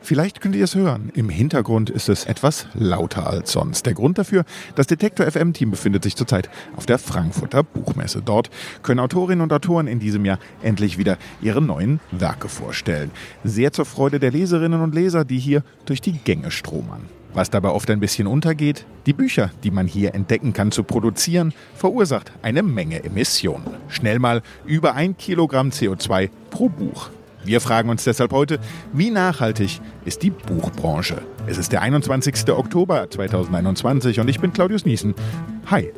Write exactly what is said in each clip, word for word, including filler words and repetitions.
Vielleicht könnt ihr es hören. Im Hintergrund ist es etwas lauter als sonst. Der Grund dafür, das Detektor F M-Team befindet sich zurzeit auf der Frankfurter Buchmesse. Dort können Autorinnen und Autoren in diesem Jahr endlich wieder ihre neuen Werke vorstellen. Sehr zur Freude der Leserinnen und Leser, die hier durch die Gänge stromern. Was dabei oft ein bisschen untergeht, die Bücher, die man hier entdecken kann, zu produzieren, verursacht eine Menge Emissionen. Schnell mal über ein Kilogramm C O zwei pro Buch. Wir fragen uns deshalb heute, wie nachhaltig ist die Buchbranche? Es ist der einundzwanzigster Oktober zweitausendeinundzwanzig und ich bin Claudius Niesen. Hi!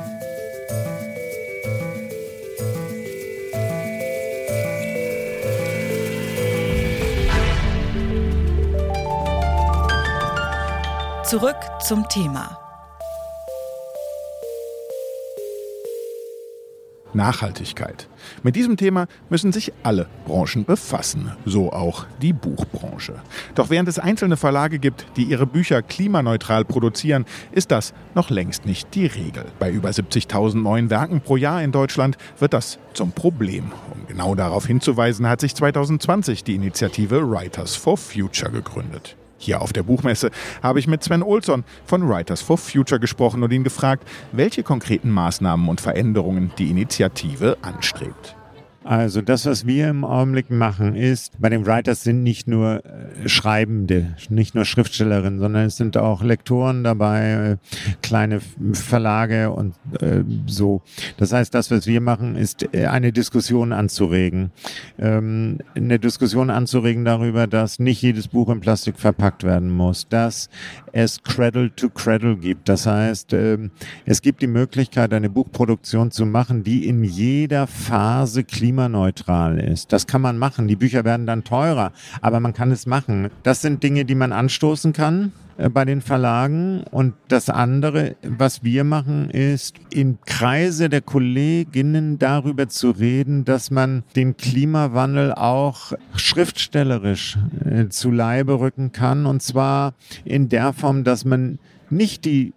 Zurück zum Thema. Nachhaltigkeit. Mit diesem Thema müssen sich alle Branchen befassen, so auch die Buchbranche. Doch während es einzelne Verlage gibt, die ihre Bücher klimaneutral produzieren, ist das noch längst nicht die Regel. Bei über siebzigtausend neuen Werken pro Jahr in Deutschland wird das zum Problem. Um genau darauf hinzuweisen, hat sich zweitausendzwanzig die Initiative Writers for Future gegründet. Hier auf der Buchmesse habe ich mit Sven Olsson von Writers for Future gesprochen und ihn gefragt, welche konkreten Maßnahmen und Veränderungen die Initiative anstrebt. Also das, was wir im Augenblick machen, ist, bei den Writers sind nicht nur äh, Schreibende, nicht nur Schriftstellerinnen, sondern es sind auch Lektoren dabei, äh, kleine Verlage und äh, so. Das heißt, das, was wir machen, ist äh, eine Diskussion anzuregen. Ähm, eine Diskussion anzuregen darüber, dass nicht jedes Buch in Plastik verpackt werden muss, dass es Cradle to Cradle gibt. Das heißt, äh, es gibt die Möglichkeit, eine Buchproduktion zu machen, die in jeder Phase klimaneutral ist. Das kann man machen. Die Bücher werden dann teurer, aber man kann es machen. Das sind Dinge, die man anstoßen kann äh, bei den Verlagen. Und das andere, was wir machen, ist, in Kreise der Kolleginnen darüber zu reden, dass man den Klimawandel auch schriftstellerisch äh, zu Leibe rücken kann. Und zwar in der Form, dass man nicht die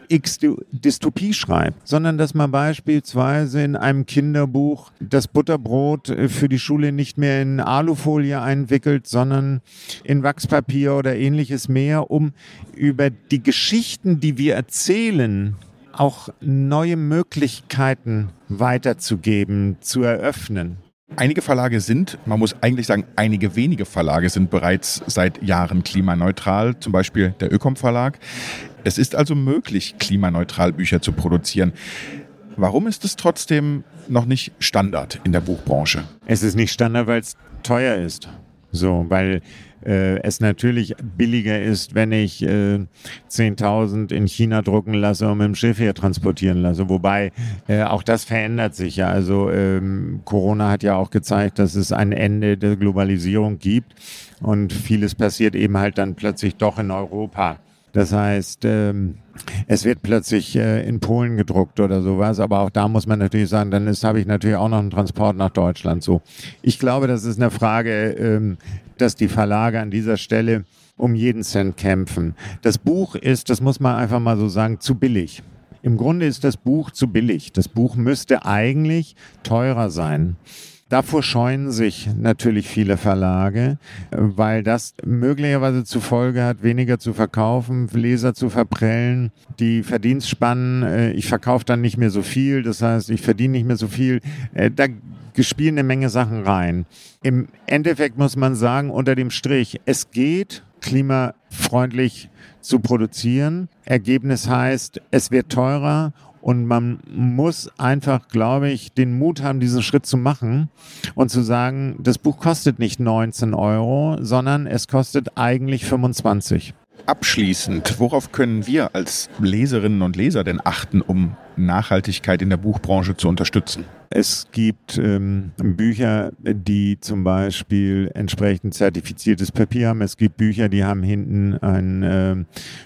X-Dystopie schreibt, sondern dass man beispielsweise in einem Kinderbuch das Butterbrot für die Schule nicht mehr in Alufolie einwickelt, sondern in Wachspapier oder ähnliches mehr, um über die Geschichten, die wir erzählen, auch neue Möglichkeiten weiterzugeben, zu eröffnen. Einige Verlage sind, man muss eigentlich sagen, einige wenige Verlage sind bereits seit Jahren klimaneutral, zum Beispiel der Ökom Verlag. Es ist also möglich, klimaneutral Bücher zu produzieren. Warum ist es trotzdem noch nicht Standard in der Buchbranche? Es ist nicht Standard, weil es teuer ist. So, weil äh, es natürlich billiger ist, wenn ich äh, zehntausend in China drucken lasse und mit dem Schiff hier transportieren lasse. Wobei äh, auch das verändert sich ja. Also ähm, Corona hat ja auch gezeigt, dass es ein Ende der Globalisierung gibt und vieles passiert eben halt dann plötzlich doch in Europa. Das heißt, ähm, es wird plötzlich äh, in Polen gedruckt oder sowas, aber auch da muss man natürlich sagen, dann ist, habe ich natürlich auch noch einen Transport nach Deutschland. So, ich glaube, das ist eine Frage, ähm, dass die Verlage an dieser Stelle um jeden Cent kämpfen. Das Buch ist, das muss man einfach mal so sagen, zu billig. Im Grunde ist das Buch zu billig. Das Buch müsste eigentlich teurer sein. Davor scheuen sich natürlich viele Verlage, weil das möglicherweise zur Folge hat, weniger zu verkaufen, Leser zu verprellen, die Verdienstspannen, ich verkaufe dann nicht mehr so viel, das heißt, ich verdiene nicht mehr so viel. Da spielen eine Menge Sachen rein. Im Endeffekt muss man sagen, unter dem Strich, es geht, klimafreundlich zu produzieren. Ergebnis heißt, es wird teurer. Und man muss einfach, glaube ich, den Mut haben, diesen Schritt zu machen und zu sagen, das Buch kostet nicht neunzehn Euro, sondern es kostet eigentlich fünfundzwanzig. Abschließend, worauf können wir als Leserinnen und Leser denn achten, um Nachhaltigkeit in der Buchbranche zu unterstützen? Es gibt ähm, Bücher, die zum Beispiel entsprechend zertifiziertes Papier haben. Es gibt Bücher, die haben hinten einen äh,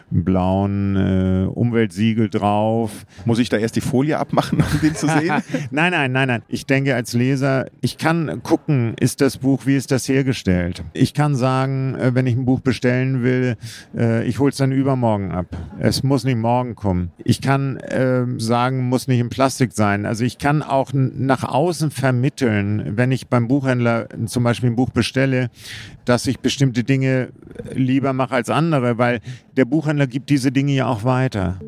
blauen äh, Umweltsiegel drauf. Muss ich da erst die Folie abmachen, um den zu sehen? Nein, nein, nein, nein. Ich denke als Leser, ich kann gucken, ist das Buch, wie ist das hergestellt? Ich kann sagen, äh, wenn ich ein Buch bestellen will, äh, ich hole es dann übermorgen ab. Es muss nicht morgen kommen. Ich kann äh, sagen, muss nicht in Plastik sein. Also ich kann auch nach außen vermitteln, wenn ich beim Buchhändler zum Beispiel ein Buch bestelle, dass ich bestimmte Dinge lieber mache als andere, weil der Buchhändler gibt diese Dinge ja auch weiter.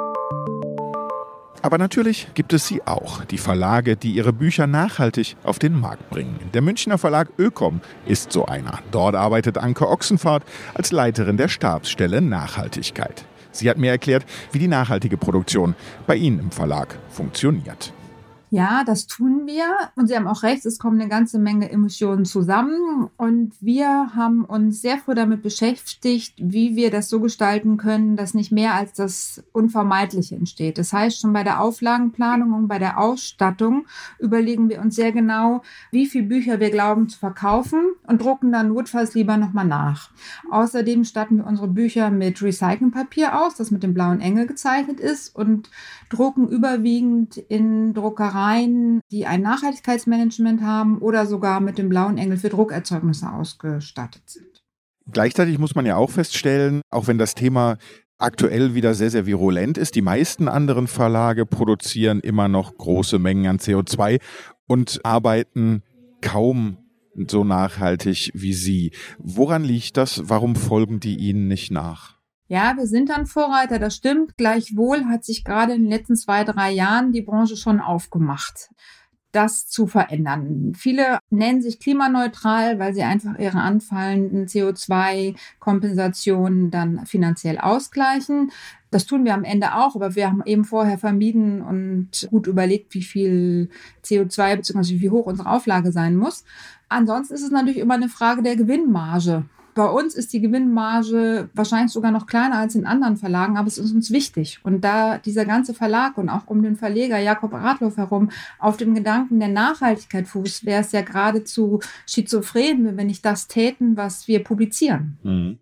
Aber natürlich gibt es sie auch, die Verlage, die ihre Bücher nachhaltig auf den Markt bringen. Der Münchner Verlag Ökom ist so einer. Dort arbeitet Anke Ochsenfahrt als Leiterin der Stabsstelle Nachhaltigkeit. Sie hat mir erklärt, wie die nachhaltige Produktion bei Ihnen im Verlag funktioniert. Ja, das tun wir. Und Sie haben auch recht, es kommen eine ganze Menge Emissionen zusammen. Und wir haben uns sehr früh damit beschäftigt, wie wir das so gestalten können, dass nicht mehr als das Unvermeidliche entsteht. Das heißt, schon bei der Auflagenplanung und bei der Ausstattung überlegen wir uns sehr genau, wie viele Bücher wir glauben zu verkaufen und drucken dann notfalls lieber nochmal nach. Außerdem statten wir unsere Bücher mit Recyclingpapier aus, das mit dem blauen Engel gezeichnet ist, und drucken überwiegend in Druckereien, die ein Nachhaltigkeitsmanagement haben oder sogar mit dem blauen Engel für Druckerzeugnisse ausgestattet sind. Gleichzeitig muss man ja auch feststellen, auch wenn das Thema aktuell wieder sehr, sehr virulent ist, die meisten anderen Verlage produzieren immer noch große Mengen an C O zwei und arbeiten kaum so nachhaltig wie Sie. Woran liegt das? Warum folgen die Ihnen nicht nach? Ja, wir sind dann Vorreiter, das stimmt. Gleichwohl hat sich gerade in den letzten zwei, drei Jahren die Branche schon aufgemacht, das zu verändern. Viele nennen sich klimaneutral, weil sie einfach ihre anfallenden C O zwei Kompensationen dann finanziell ausgleichen. Das tun wir am Ende auch, aber wir haben eben vorher vermieden und gut überlegt, wie viel C O zwei bzw. wie hoch unsere Auflage sein muss. Ansonsten ist es natürlich immer eine Frage der Gewinnmarge. Bei uns ist die Gewinnmarge wahrscheinlich sogar noch kleiner als in anderen Verlagen, aber es ist uns wichtig. Und da dieser ganze Verlag und auch um den Verleger Jakob Radloff herum auf dem Gedanken der Nachhaltigkeit fußt, wäre es ja geradezu schizophren, wenn wir nicht das täten, was wir publizieren. Mhm.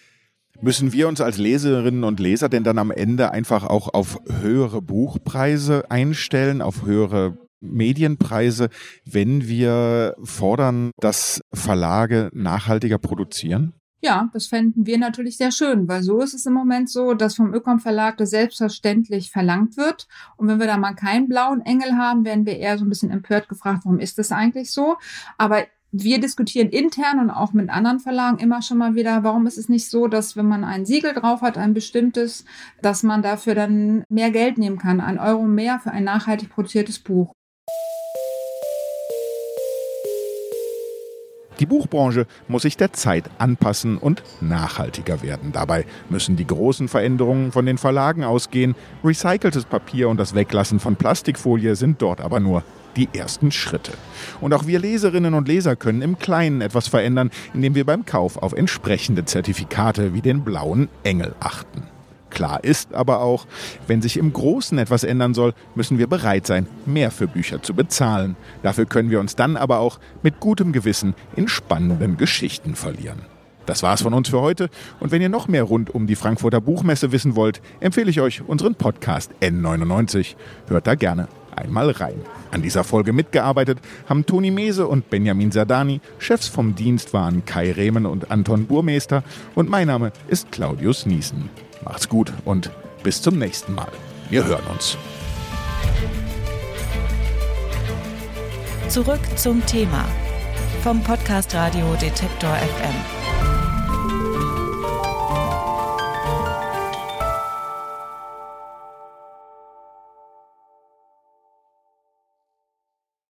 Müssen wir uns als Leserinnen und Leser denn dann am Ende einfach auch auf höhere Buchpreise einstellen, auf höhere Medienpreise, wenn wir fordern, dass Verlage nachhaltiger produzieren? Ja, das fänden wir natürlich sehr schön, weil so ist es im Moment so, dass vom Ökom Verlag das selbstverständlich verlangt wird. Und wenn wir da mal keinen blauen Engel haben, werden wir eher so ein bisschen empört gefragt, warum ist das eigentlich so? Aber wir diskutieren intern und auch mit anderen Verlagen immer schon mal wieder, warum ist es nicht so, dass wenn man ein Siegel drauf hat, ein bestimmtes, dass man dafür dann mehr Geld nehmen kann, ein Euro mehr für ein nachhaltig produziertes Buch. Die Buchbranche muss sich der Zeit anpassen und nachhaltiger werden. Dabei müssen die großen Veränderungen von den Verlagen ausgehen. Recyceltes Papier und das Weglassen von Plastikfolie sind dort aber nur die ersten Schritte. Und auch wir Leserinnen und Leser können im Kleinen etwas verändern, indem wir beim Kauf auf entsprechende Zertifikate wie den blauen Engel achten. Klar ist aber auch, wenn sich im Großen etwas ändern soll, müssen wir bereit sein, mehr für Bücher zu bezahlen. Dafür können wir uns dann aber auch mit gutem Gewissen in spannenden Geschichten verlieren. Das war's von uns für heute. Und wenn ihr noch mehr rund um die Frankfurter Buchmesse wissen wollt, empfehle ich euch unseren Podcast N neunundneunzig. Hört da gerne einmal rein. An dieser Folge mitgearbeitet haben Toni Mese und Benjamin Sardani. Chefs vom Dienst waren Kai Rehmen und Anton Burmester. Und mein Name ist Claudius Niesen. Macht's gut und bis zum nächsten Mal. Wir hören uns. Zurück zum Thema vom Podcast Radio Detektor F M.